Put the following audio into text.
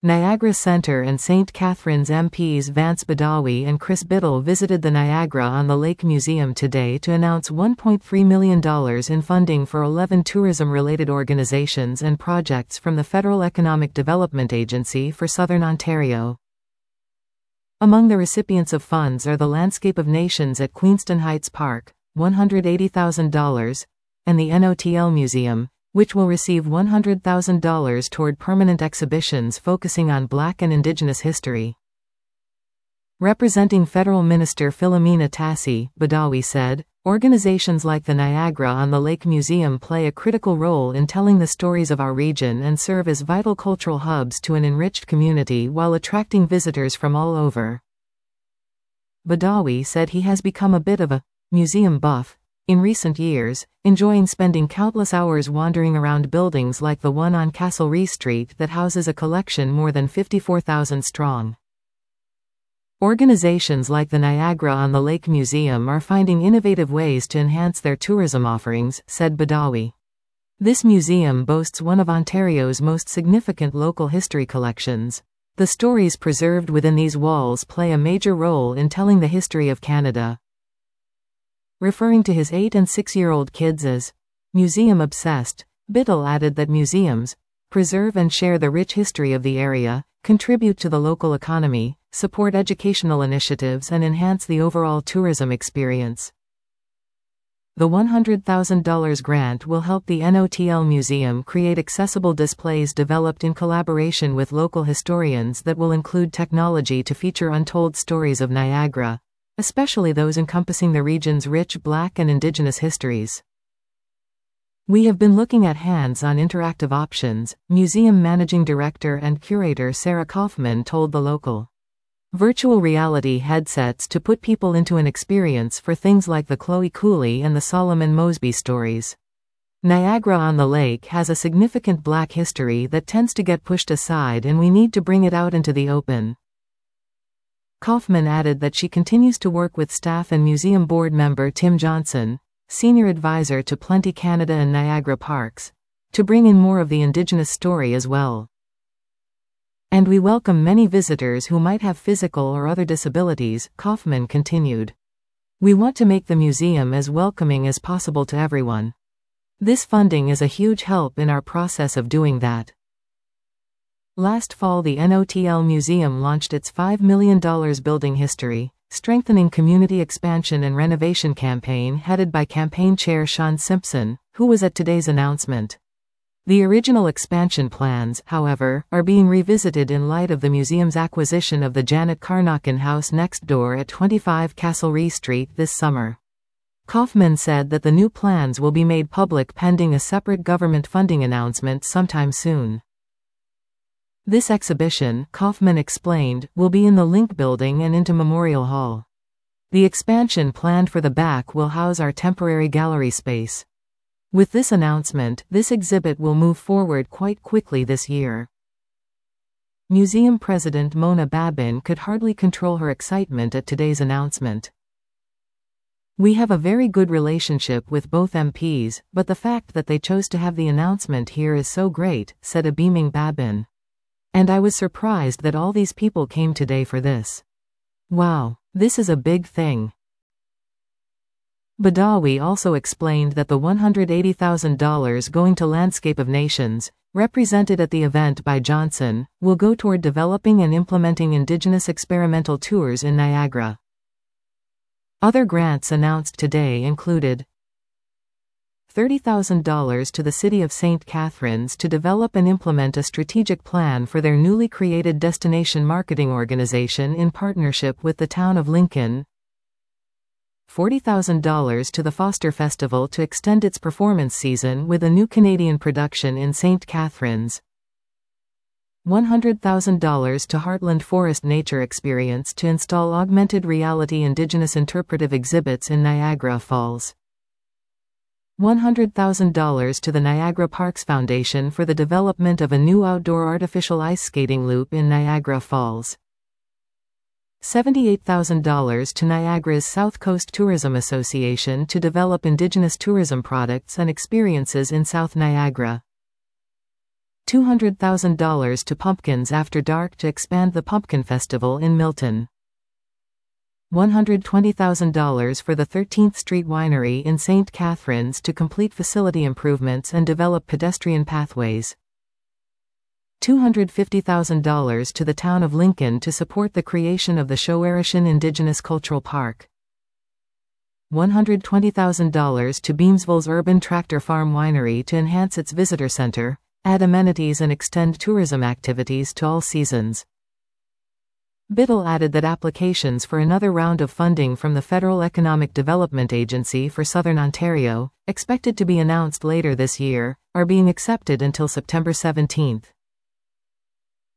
Niagara Centre and St. Catharines MPs Vance Badawi and Chris Biddle visited the Niagara-on-the-Lake Museum today to announce $1.3 million in funding for 11 tourism-related organizations and projects from the Federal Economic Development Agency for Southern Ontario. Among the recipients of funds are the Landscape of Nations at Queenston Heights Park, $180,000, and the NOTL Museum, which will receive $100,000 toward permanent exhibitions focusing on Black and Indigenous history. Representing Federal Minister Philomena Tassi, Badawi said, "Organizations like the Niagara-on-the-Lake Museum play a critical role in telling the stories of our region and serve as vital cultural hubs to an enriched community while attracting visitors from all over." Badawi said he has become a bit of a museum buff in recent years, enjoying spending countless hours wandering around buildings like the one on Castlereagh Street that houses a collection more than 54,000 strong. Organizations like the Niagara-on-the-Lake Museum are finding innovative ways to enhance their tourism offerings, said Badawi. This museum boasts one of Ontario's most significant local history collections. The stories preserved within these walls play a major role in telling the history of Canada. Referring to his 8- and 6-year-old kids as museum-obsessed, Biddle added that museums preserve and share the rich history of the area, contribute to the local economy, support educational initiatives and enhance the overall tourism experience. The $100,000 grant will help the NOTL Museum create accessible displays developed in collaboration with local historians that will include technology to feature untold stories of Niagara, especially those encompassing the region's rich Black and Indigenous histories. "We have been looking at hands-on interactive options," Museum Managing Director and Curator Sarah Kaufman told the local. "Virtual reality headsets to put people into an experience for things like the Chloe Cooley and the Solomon Mosby stories. Niagara-on-the-Lake has a significant Black history that tends to get pushed aside and we need to bring it out into the open." Kaufman added that she continues to work with staff and museum board member Tim Johnson, senior advisor to Plenty Canada and Niagara Parks, to bring in more of the Indigenous story as well. "And we welcome many visitors who might have physical or other disabilities," Kaufman continued. "We want to make the museum as welcoming as possible to everyone. This funding is a huge help in our process of doing that." Last fall the NOTL Museum launched its $5 million Building History, Strengthening Community Expansion and Renovation campaign headed by campaign chair Sean Simpson, who was at today's announcement. The original expansion plans, however, are being revisited in light of the museum's acquisition of the Janet Carnochan House next door at 25 Castlereagh Street this summer. Kaufman said that the new plans will be made public pending a separate government funding announcement sometime soon. This exhibition, Kaufman explained, will be in the Link Building and into Memorial Hall. The expansion planned for the back will house our temporary gallery space. With this announcement, this exhibit will move forward quite quickly this year. Museum President Mona Babin could hardly control her excitement at today's announcement. "We have a very good relationship with both MPs, but the fact that they chose to have the announcement here is so great," said a beaming Babin. "And I was surprised that all these people came today for this. Wow, this is a big thing." Badawi also explained that the $180,000 going to Landscape of Nations, represented at the event by Johnson, will go toward developing and implementing Indigenous experimental tours in Niagara. Other grants announced today included $30,000 to the City of St. Catharines to develop and implement a strategic plan for their newly created destination marketing organization in partnership with the town of Lincoln, $40,000 to the Foster Festival to extend its performance season with a new Canadian production in St. Catharines, $100,000 to Heartland Forest Nature Experience to install augmented reality Indigenous interpretive exhibits in Niagara Falls, $100,000 to the Niagara Parks Foundation for the development of a new outdoor artificial ice skating loop in Niagara Falls, $78,000 to Niagara's South Coast Tourism Association to develop Indigenous tourism products and experiences in South Niagara, $200,000 to Pumpkins After Dark to expand the Pumpkin Festival in Milton. $120,000 for the 13th Street Winery in St. Catharines to complete facility improvements and develop pedestrian pathways. $250,000 to the town of Lincoln to support the creation of the Showerishan Indigenous Cultural Park. $120,000 to Beamsville's Urban Tractor Farm Winery to enhance its visitor center, add amenities and extend tourism activities to all seasons. Biddle added that applications for another round of funding from the Federal Economic Development Agency for Southern Ontario, expected to be announced later this year, are being accepted until September 17.